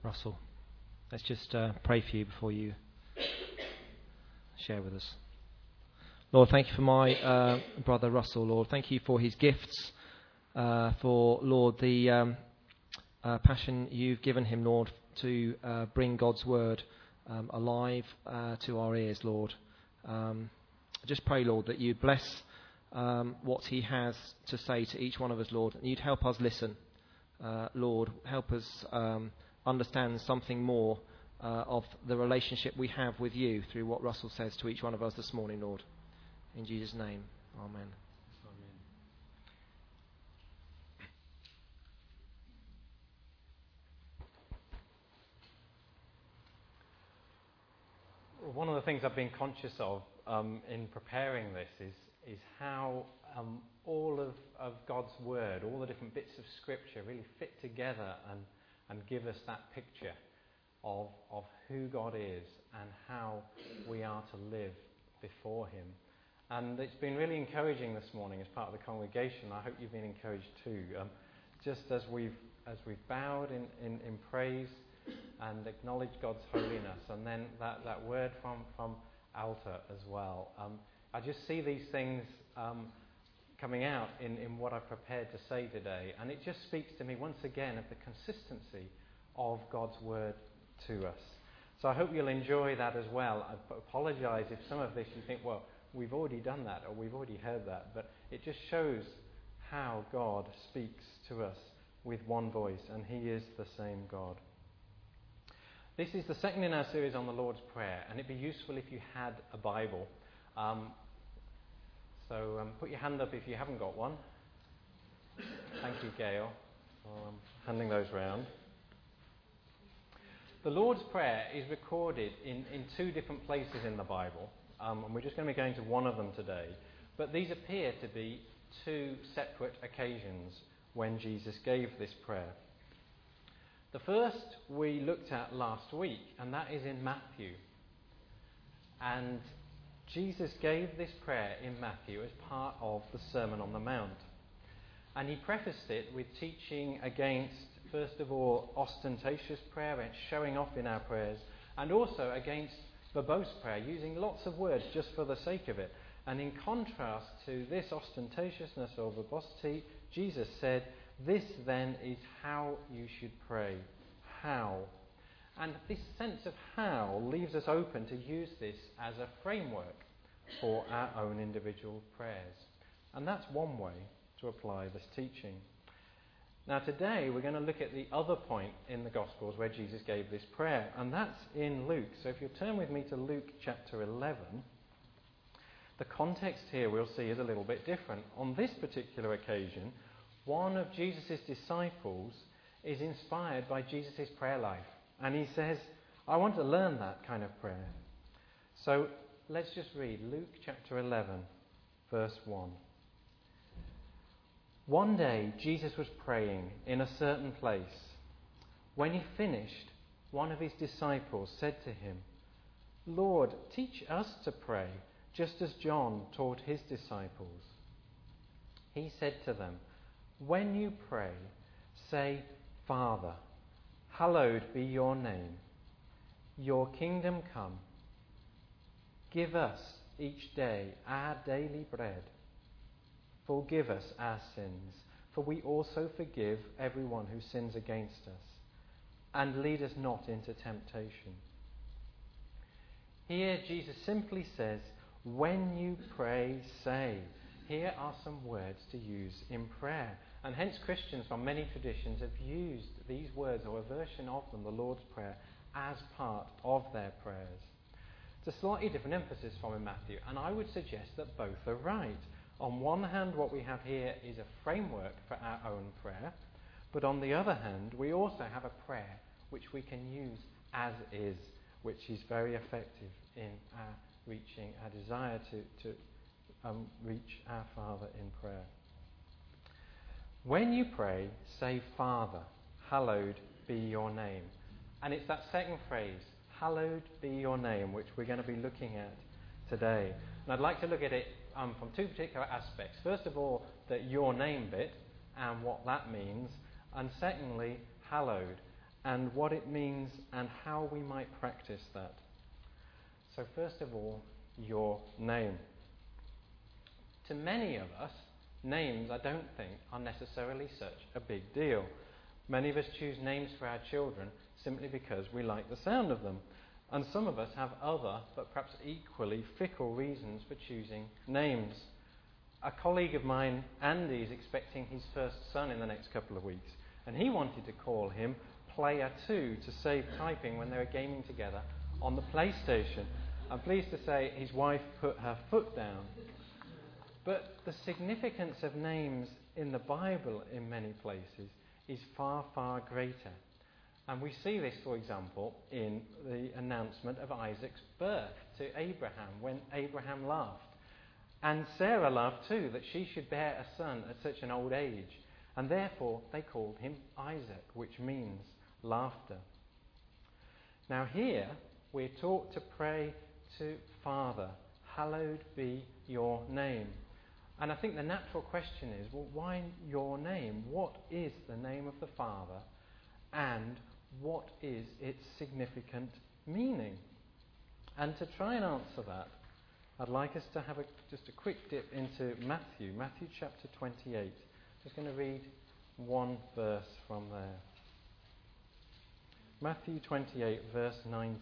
Russell. Let's just pray for you before you share with us. Lord, thank you for my brother Russell, Lord. Thank you for his gifts, for, Lord, the passion you've given him, Lord, to bring God's word alive to our ears, Lord. I just pray, Lord, that you'd bless what he has to say to each one of us, Lord, and you'd help us listen. Lord, help us understand something more of the relationship we have with you through what Russell says to each one of us this morning, Lord. In Jesus' name, amen. One of the things I've been conscious of in preparing this is how all of God's Word, all the different bits of Scripture really fit together and give us that picture of who God is and how we are to live before Him. And it's been really encouraging this morning as part of the congregation. I hope you've been encouraged too. Just as we've bowed in praise and acknowledged God's holiness, and then that word from Alta as well. I just see these things coming out in what I've prepared to say today, and it just speaks to me once again of the consistency of God's word to us. So I hope you'll enjoy that as well. I apologise if some of this you think, well, we've already done that or we've already heard that, but it just shows how God speaks to us with one voice, and He is the same God. This is the second in our series on the Lord's Prayer, and it'd be useful if you had a Bible. So put your hand up if you haven't got one. Thank you, Gail, for handing those round. The Lord's Prayer is recorded in two different places in the Bible, and we're just going to be going to one of them today. But these appear to be two separate occasions when Jesus gave this prayer. The first we looked at last week, and that is in Matthew. And Jesus gave this prayer in Matthew as part of the Sermon on the Mount. And he prefaced it with teaching against, first of all, ostentatious prayer, and showing off in our prayers, and also against verbose prayer, using lots of words just for the sake of it. And in contrast to this ostentatiousness or verbosity, Jesus said, "This then is how you should pray." How? And this sense of how leaves us open to use this as a framework for our own individual prayers. And that's one way to apply this teaching. Now today we're going to look at the other point in the Gospels where Jesus gave this prayer, and that's in Luke. So if you'll turn with me to Luke chapter 11, the context here we'll see is a little bit different. On this particular occasion, one of Jesus' disciples is inspired by Jesus' prayer life. And he says, I want to learn that kind of prayer. So let's just read Luke chapter 11, verse 1. One day Jesus was praying in a certain place. When he finished, one of his disciples said to him, Lord, teach us to pray, just as John taught his disciples. He said to them, when you pray, say, Father, hallowed be your name. Your kingdom come. Give us each day our daily bread. Forgive us our sins, for we also forgive everyone who sins against us. And lead us not into temptation. Here Jesus simply says, when you pray, say. Here are some words to use in prayer. And hence Christians from many traditions have used these words or a version of them, the Lord's Prayer, as part of their prayers. It's a slightly different emphasis from in Matthew, and I would suggest that both are right. On one hand, what we have here is a framework for our own prayer, but on the other hand, we also have a prayer which we can use as is, which is very effective in our reaching our desire to reach our Father in prayer. When you pray, say, Father, hallowed be your name. And it's that second phrase, hallowed be your name, which we're going to be looking at today. And I'd like to look at it from two particular aspects. First of all, the your name bit and what that means. And secondly, hallowed and what it means and how we might practice that. So first of all, your name. To many of us, names, I don't think, are necessarily such a big deal. Many of us choose names for our children simply because we like the sound of them. And some of us have other, but perhaps equally fickle reasons for choosing names. A colleague of mine, Andy, is expecting his first son in the next couple of weeks. And he wanted to call him Player 2 to save typing when they were gaming together on the PlayStation. I'm pleased to say his wife put her foot down. But the significance of names in the Bible in many places is far, far greater. And we see this, for example, in the announcement of Isaac's birth to Abraham, when Abraham laughed. And Sarah laughed too, that she should bear a son at such an old age. And therefore they called him Isaac, which means laughter. Now here we're taught to pray to Father, hallowed be your name. And I think the natural question is, well, why your name? What is the name of the Father? And what is its significant meaning? And to try and answer that, I'd like us to have just a quick dip into Matthew chapter 28. I'm just going to read one verse from there. Matthew 28, verse 19.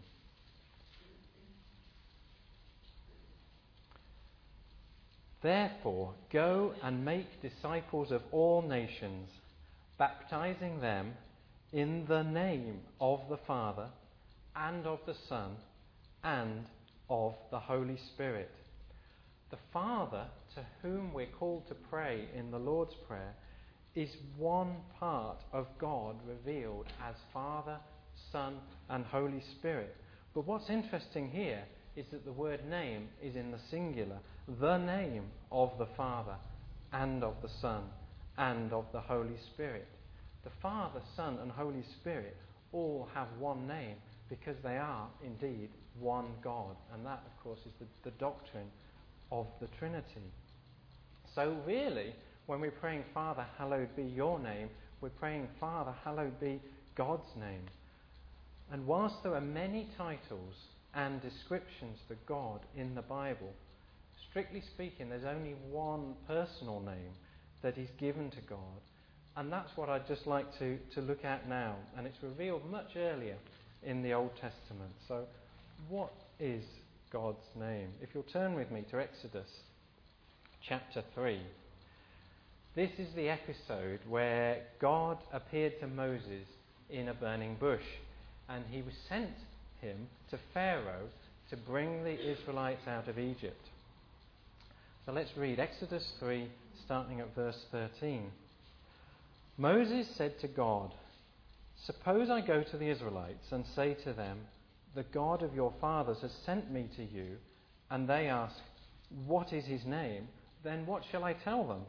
Therefore, go and make disciples of all nations, baptizing them in the name of the Father, and of the Son, and of the Holy Spirit. The Father, to whom we're called to pray in the Lord's Prayer, is one part of God revealed as Father, Son, and Holy Spirit. But what's interesting here is that the word name is in the singular, the name of the Father, and of the Son, and of the Holy Spirit. The Father, Son, and Holy Spirit all have one name because they are indeed one God. And that, of course, is the doctrine of the Trinity. So really, when we're praying, Father, hallowed be your name, we're praying, Father, hallowed be God's name. And whilst there are many titles and descriptions for God in the Bible, strictly speaking, there's only one personal name that is given to God. And that's what I'd just like to look at now. And it's revealed much earlier in the Old Testament. So what is God's name? If you'll turn with me to Exodus chapter 3. This is the episode where God appeared to Moses in a burning bush. And he was sent him to Pharaoh to bring the Israelites out of Egypt. So let's read Exodus 3, starting at verse 13. Moses said to God, "Suppose I go to the Israelites and say to them, 'The God of your fathers has sent me to you,' and they ask, 'What is his name?' Then what shall I tell them?"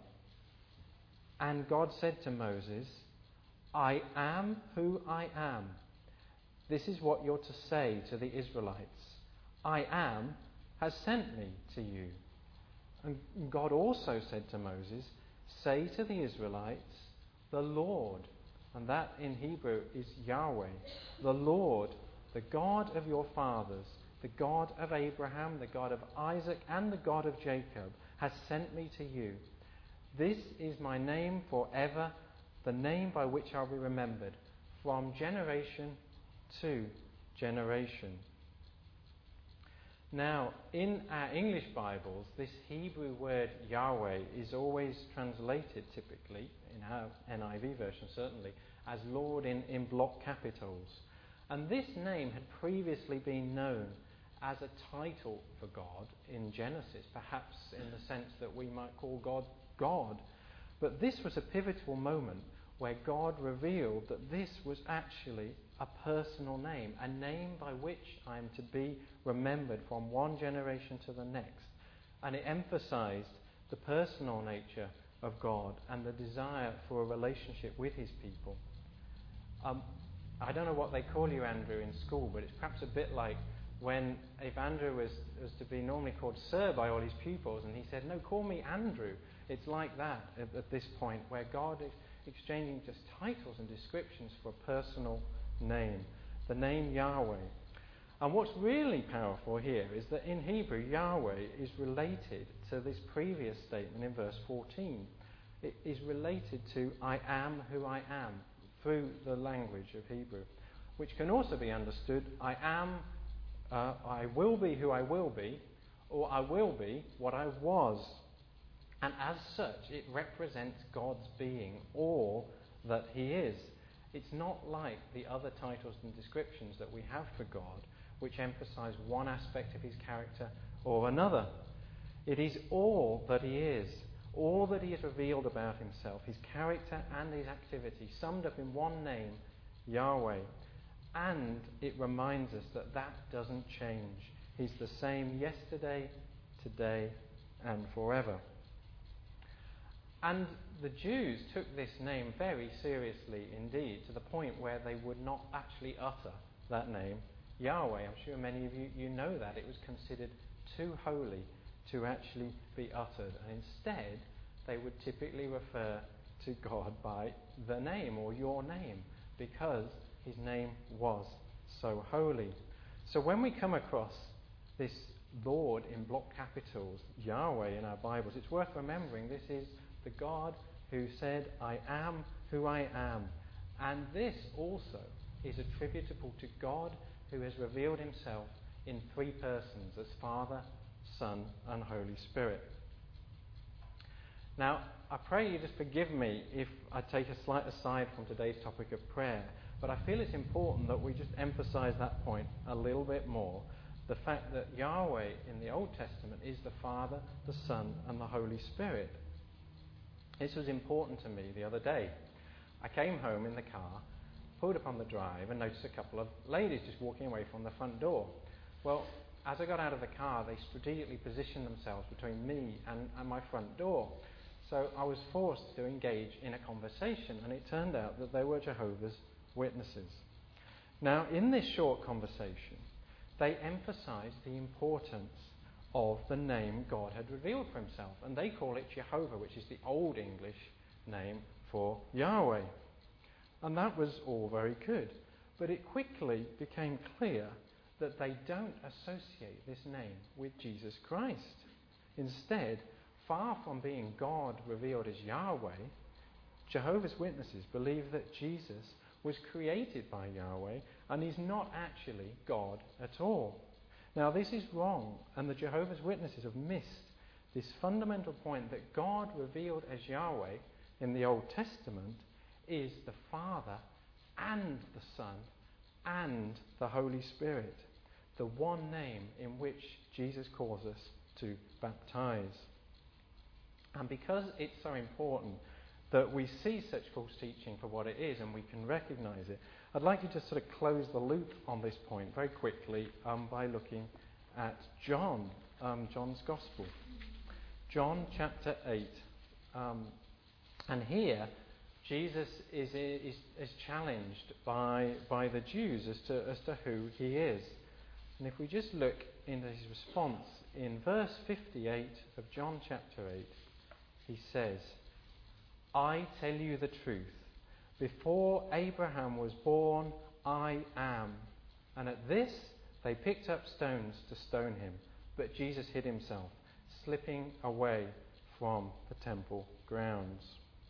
And God said to Moses, "I am who I am. This is what you're to say to the Israelites. 'I am has sent me to you.'" And God also said to Moses, "Say to the Israelites, 'The Lord,'" and that in Hebrew is Yahweh, "the Lord, the God of your fathers, the God of Abraham, the God of Isaac, and the God of Jacob, has sent me to you. This is my name forever, the name by which I'll be remembered, from generation to generation." Now, in our English Bibles, this Hebrew word Yahweh is always translated typically, in our NIV version certainly, as Lord in block capitals. And this name had previously been known as a title for God in Genesis, perhaps in the sense that we might call God God. But this was a pivotal moment where God revealed that this was actually a personal name, a name by which I am to be remembered from one generation to the next. And it emphasized the personal nature of God and the desire for a relationship with his people. I don't know what they call you, Andrew, in school, but it's perhaps a bit like if Andrew was to be normally called Sir by all his pupils, and he said, "No, call me Andrew." It's like that at this point, where God exchanging just titles and descriptions for a personal name, the name Yahweh. And what's really powerful here is that in Hebrew, Yahweh is related to this previous statement in verse 14. It is related to I am who I am through the language of Hebrew, which can also be understood I will be who I will be, or I will be what I was. And as such, it represents God's being, all that he is. It's not like the other titles and descriptions that we have for God, which emphasize one aspect of his character or another. It is all that he is, all that he has revealed about himself, his character and his activity, summed up in one name, Yahweh. And it reminds us that that doesn't change. He's the same yesterday, today, and forever. And the Jews took this name very seriously indeed, to the point where they would not actually utter that name, Yahweh. I'm sure many of you know that. It was considered too holy to actually be uttered. And instead, they would typically refer to God by the name or your name, because his name was so holy. So when we come across this Lord in block capitals, Yahweh, in our Bibles, it's worth remembering this is the God who said, I am who I am. And this also is attributable to God, who has revealed himself in three persons as Father, Son, and Holy Spirit. Now, I pray you just forgive me if I take a slight aside from today's topic of prayer, but I feel it's important that we just emphasize that point a little bit more. The fact that Yahweh in the Old Testament is the Father, the Son, and the Holy Spirit. This was important to me the other day. I came home in the car, pulled up on the drive, and noticed a couple of ladies just walking away from the front door. Well, as I got out of the car, they strategically positioned themselves between me and my front door. So I was forced to engage in a conversation, and it turned out that they were Jehovah's Witnesses. Now, in this short conversation, they emphasized the importance of the name God had revealed for himself, and they call it Jehovah, which is the Old English name for Yahweh. And that was all very good. But it quickly became clear that they don't associate this name with Jesus Christ. Instead, far from being God revealed as Yahweh, Jehovah's Witnesses believe that Jesus was created by Yahweh and is not actually God at all. Now, this is wrong, and the Jehovah's Witnesses have missed this fundamental point that God revealed as Yahweh in the Old Testament is the Father and the Son and the Holy Spirit, the one name in which Jesus calls us to baptize. And because it's so important that we see such false teaching for what it is and we can recognize it, I'd like you to sort of close the loop on this point very quickly by looking at John, John's Gospel. John chapter 8. And here, Jesus is challenged by the Jews as to who he is. And if we just look into his response in verse 58 of John chapter 8, he says, I tell you the truth. Before Abraham was born, I am. And at this, they picked up stones to stone him. But Jesus hid himself, slipping away from the temple grounds.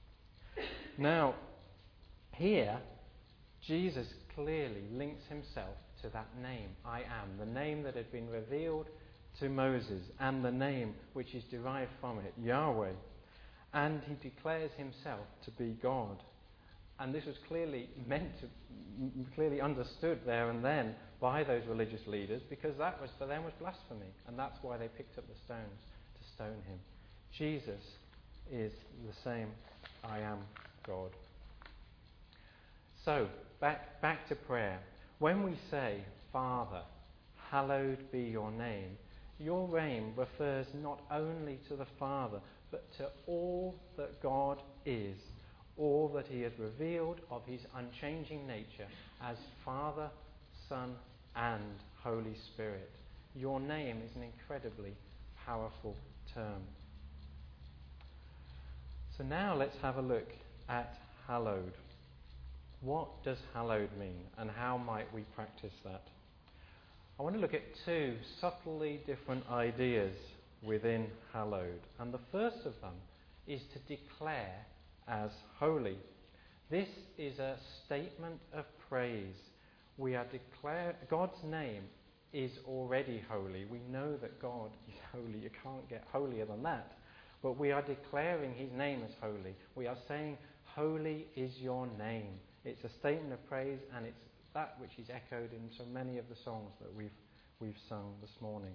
Now, here, Jesus clearly links himself to that name, I am, the name that had been revealed to Moses, and the name which is derived from it, Yahweh. And he declares himself to be God. And this was clearly clearly understood there and then by those religious leaders, because that was for them was blasphemy, and that's why they picked up the stones to stone him. Jesus is the same I am God. So, back to prayer. When we say, Father, hallowed be your name refers not only to the Father, but to all that God is, all that he has revealed of his unchanging nature as Father, Son, and Holy Spirit. Your name is an incredibly powerful term. So now let's have a look at hallowed. What does hallowed mean, and how might we practice that? I want to look at two subtly different ideas within hallowed. And the first of them is to declare as holy. This is a statement of praise. We are God's name is already holy. We know that God is holy. You can't get holier than that. But we are declaring his name as holy. We are saying, holy is your name. It's a statement of praise, and it's that which is echoed in so many of the songs that we've sung this morning.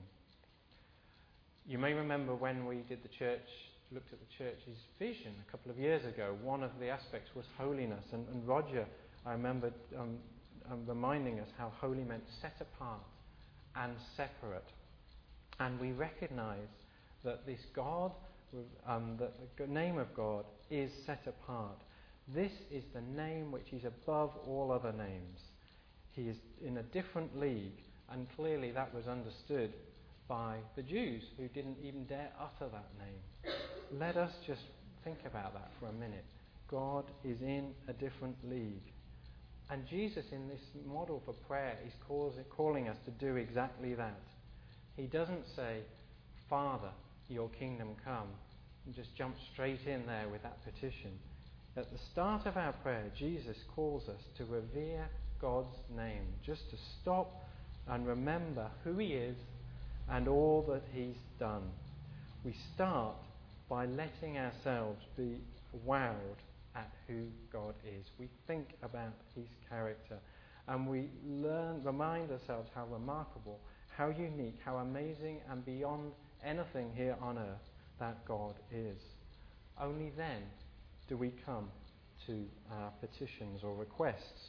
You may remember when we looked at the church's vision a couple of years ago, one of the aspects was holiness. And Roger, I remember reminding us how holy meant set apart and separate. And we recognise that this God, that the name of God is set apart. This is the name which is above all other names. He is in a different league, and clearly that was understood by the Jews, who didn't even dare utter that name. Let us just think about that for a minute. God is in a different league. And Jesus, in this model for prayer, is calling us to do exactly that. He doesn't say, Father, your kingdom come, and just jump straight in there with that petition. At the start of our prayer, Jesus calls us to revere God's name, just to stop and remember who he is and all that he's done. We start by letting ourselves be wowed at who God is. We think about his character, and we remind ourselves how remarkable, how unique, how amazing, and beyond anything here on earth that God is. Only then do we come to our petitions or requests.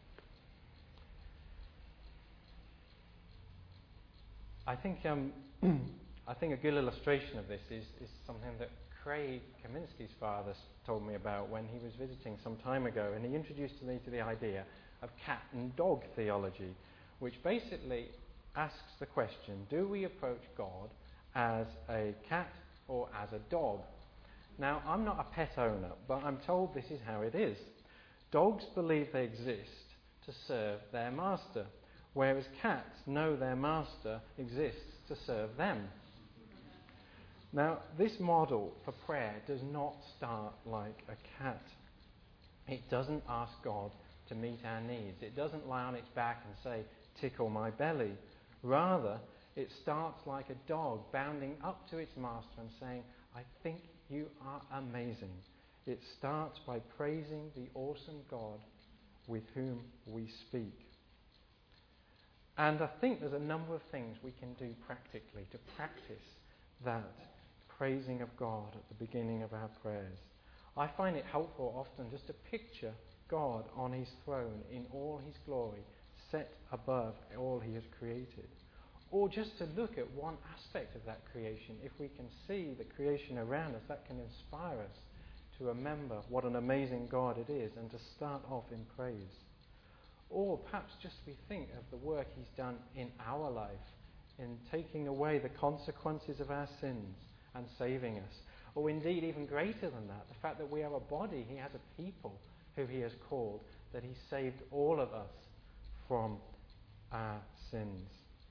I think a good illustration of this is something that Craig Kaminsky's father told me about when he was visiting some time ago, and he introduced me to the idea of cat and dog theology, which basically asks the question, do we approach God as a cat or as a dog? Now, I'm not a pet owner, but I'm told this is how it is. Dogs believe they exist to serve their master, whereas cats know their master exists to serve them. Now, this model for prayer does not start like a cat. It doesn't ask God to meet our needs. It doesn't lie on its back and say, tickle my belly. Rather, it starts like a dog bounding up to its master and saying, I think you are amazing. It starts by praising the awesome God with whom we speak. And I think there's a number of things we can do practically to practice that praising of God at the beginning of our prayers. I find it helpful often just to picture God on his throne in all his glory, set above all he has created. Or just to look at one aspect of that creation. If we can see the creation around us, that can inspire us to remember what an amazing God it is and to start off in praise. Or perhaps just we think of the work he's done in our life, in taking away the consequences of our sins and saving us. Or indeed, even greater than that, the fact that we are a body, he has a people who he has called, that he saved all of us from our sins.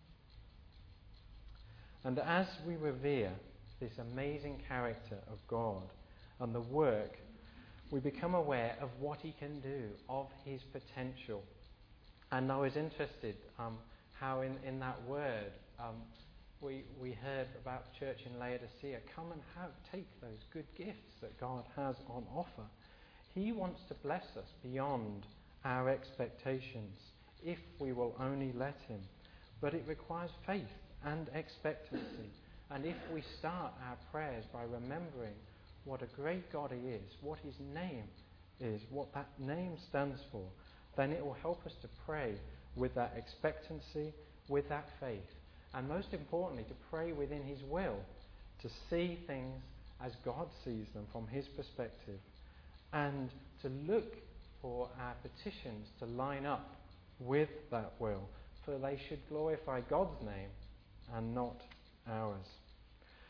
And as we revere this amazing character of God and the work, we become aware of what he can do, of his potential. And I was interested how in that word we heard about the church in Laodicea. Come and take those good gifts that God has on offer. He wants to bless us beyond our expectations if we will only let him. But it requires faith and expectancy. And if we start our prayers by remembering what a great God he is, what his name is, what that name stands for, then it will help us to pray with that expectancy, with that faith. And most importantly, to pray within his will, to see things as God sees them from his perspective, and to look for our petitions to line up with that will, for they should glorify God's name and not ours.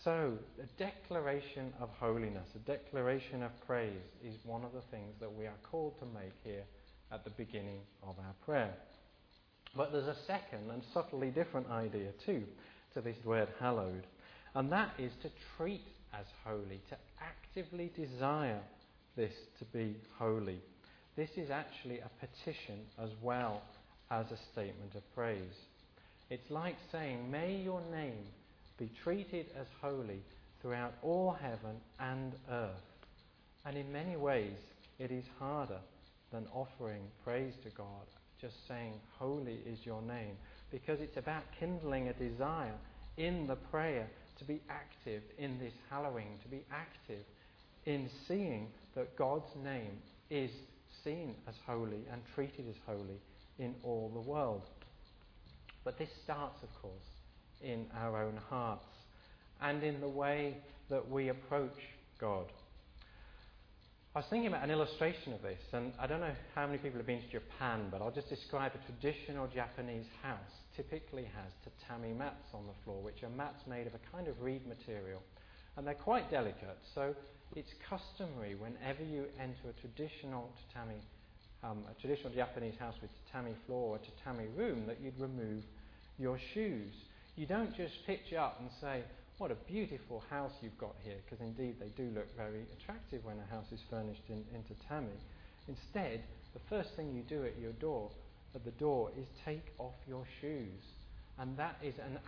So, a declaration of holiness, a declaration of praise is one of the things that we are called to make here at the beginning of our prayer. But there's a second and subtly different idea too to this word hallowed, and that is to treat as holy, to actively desire this to be holy. This is actually a petition as well as a statement of praise. It's like saying, may your name be treated as holy throughout all heaven and earth. And in many ways, it is harder than offering praise to God, just saying, holy is your name, because it's about kindling a desire in the prayer to be active in this hallowing, to be active in seeing that God's name is seen as holy and treated as holy in all the world. But this starts, of course, in our own hearts and in the way that we approach God. I was thinking about an illustration of this, and I don't know how many people have been to Japan, but I'll just describe a traditional Japanese house. Typically has tatami mats on the floor, which are mats made of a kind of reed material, and they're quite delicate. So it's customary whenever you enter a traditional Japanese house with tatami floor or tatami room that you'd remove your shoes. You don't just pitch up and say, what a beautiful house you've got here, because indeed they do look very attractive when a house is furnished in tatami. Instead, the first thing you do at the door is take off your shoes, and that is an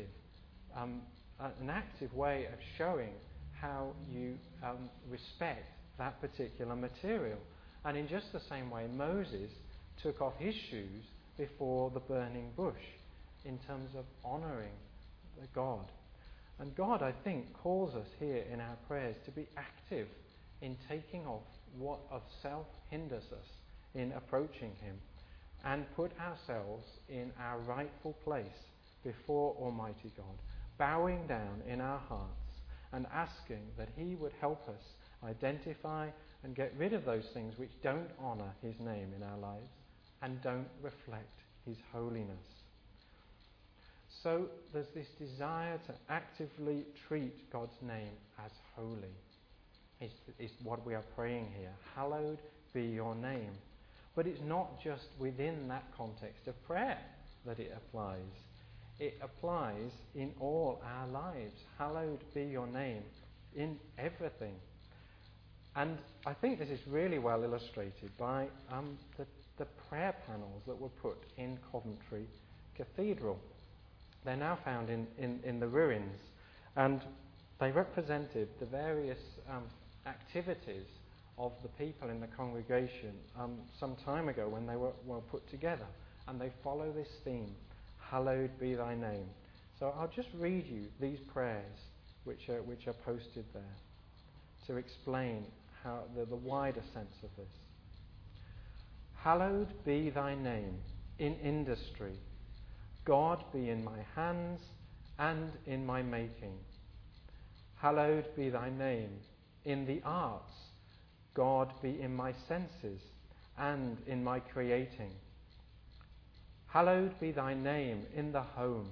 active way of showing how you respect that particular material. And in just the same way, Moses took off his shoes before the burning bush in terms of honouring God. And God, I think, calls us here in our prayers to be active in taking off what of self hinders us in approaching Him, and put ourselves in our rightful place before Almighty God, bowing down in our hearts and asking that He would help us identify and get rid of those things which don't honour His name in our lives and don't reflect His holiness. So there's this desire to actively treat God's name as holy. Is what we are praying here. Hallowed be your name. But it's not just within that context of prayer that it applies. It applies in all our lives. Hallowed be your name in everything. And I think this is really well illustrated by the prayer panels that were put in Coventry Cathedral. They're now found in the ruins, and they represented the various activities of the people in the congregation some time ago when they were put together, and they follow this theme, hallowed be thy name. So I'll just read you these prayers which are posted there to explain how the wider sense of this. Hallowed be thy name in industry. God be in my hands and in my making. Hallowed be thy name in the arts. God be in my senses and in my creating. Hallowed be thy name in the home.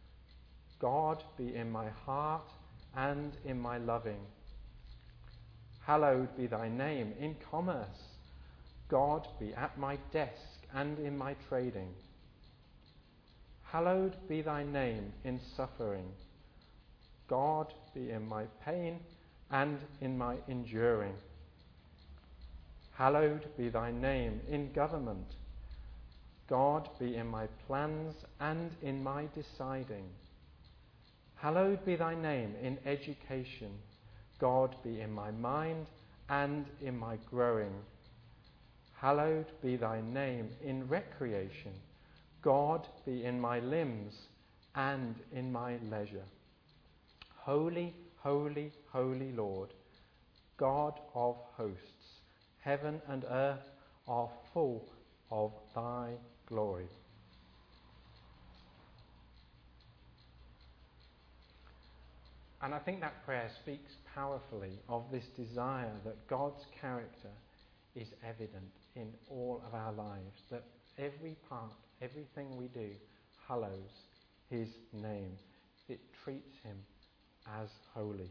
God be in my heart and in my loving. Hallowed be thy name in commerce. God be at my desk and in my trading. Hallowed be thy name in suffering. God be in my pain and in my enduring. Hallowed be thy name in government. God be in my plans and in my deciding. Hallowed be thy name in education. God be in my mind and in my growing. Hallowed be thy name in recreation. God be in my limbs and in my leisure. Holy, holy, holy Lord, God of hosts, heaven and earth are full of thy glory. And I think that prayer speaks powerfully of this desire that God's character is evident in all of our lives, that every part, everything we do hallows His name. It treats Him as holy.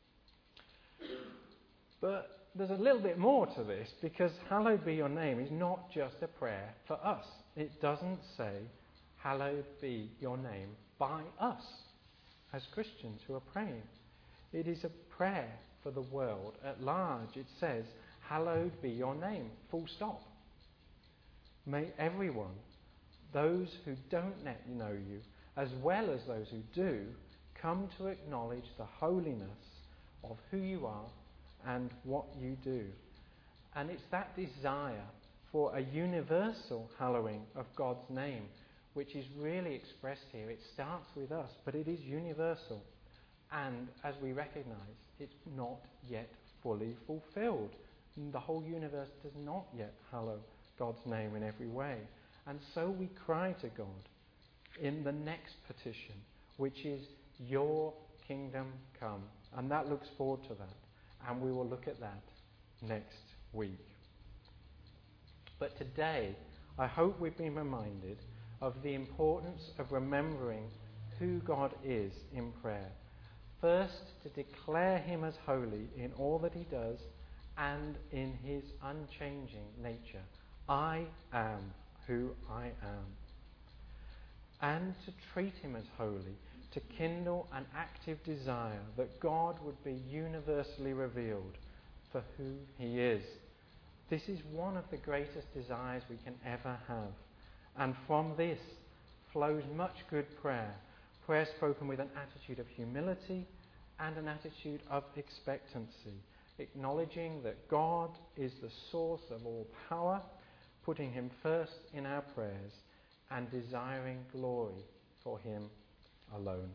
But there's a little bit more to this, because hallowed be your name is not just a prayer for us. It doesn't say, hallowed be your name by us as Christians who are praying. It is a prayer for the world at large. It says, hallowed be your name, full stop. May everyone, those who don't yet know you, as well as those who do, come to acknowledge the holiness of who you are and what you do. And it's that desire for a universal hallowing of God's name which is really expressed here. It starts with us, but it is universal. And as we recognise, it's not yet fully fulfilled. The whole universe does not yet hallow God's name in every way. And so we cry to God in the next petition, which is, your kingdom come. And that looks forward to that. And we will look at that next week. But today, I hope we've been reminded of the importance of remembering who God is in prayer. First, to declare him as holy in all that he does and in his unchanging nature. I am who I am. And to treat him as holy, to kindle an active desire that God would be universally revealed for who he is. This is one of the greatest desires we can ever have. And from this flows much good prayer. Prayer spoken with an attitude of humility and an attitude of expectancy, acknowledging that God is the source of all power, putting him first in our prayers, and desiring glory for him alone.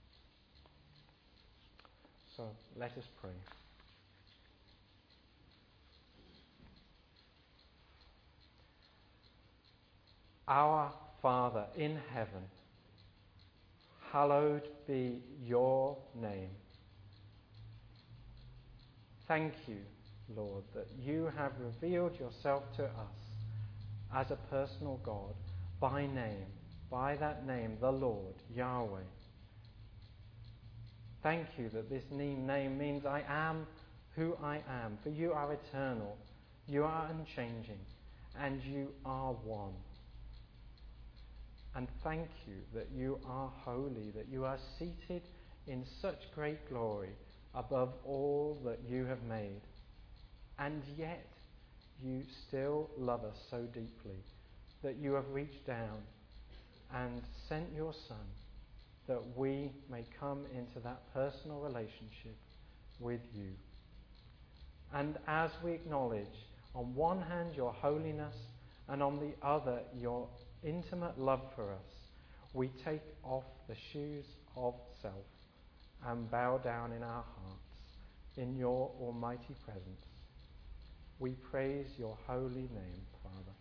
So let us pray. Our Father in heaven, hallowed be your name. Thank you, Lord, that you have revealed yourself to us as a personal God by name, by that name, the Lord, Yahweh. Thank you that this name means I am who I am, for you are eternal, you are unchanging, and you are one. And thank you that you are holy, that you are seated in such great glory above all that you have made. And yet you still love us so deeply that you have reached down and sent your Son that we may come into that personal relationship with you. And as we acknowledge on one hand your holiness and on the other your intimate love for us, we take off the shoes of self and bow down in our hearts in your almighty presence. We praise your holy name, Father.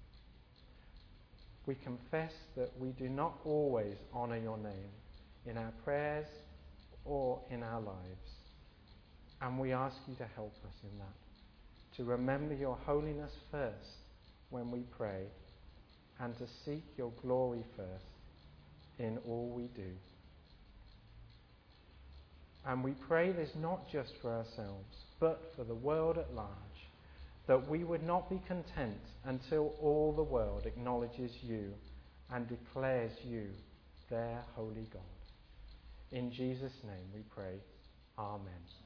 We confess that we do not always honour your name in our prayers or in our lives. And we ask you to help us in that, to remember your holiness first when we pray, and to seek your glory first in all we do. And we pray this not just for ourselves, but for the world at large, that we would not be content until all the world acknowledges you and declares you their holy God. In Jesus' name we pray. Amen.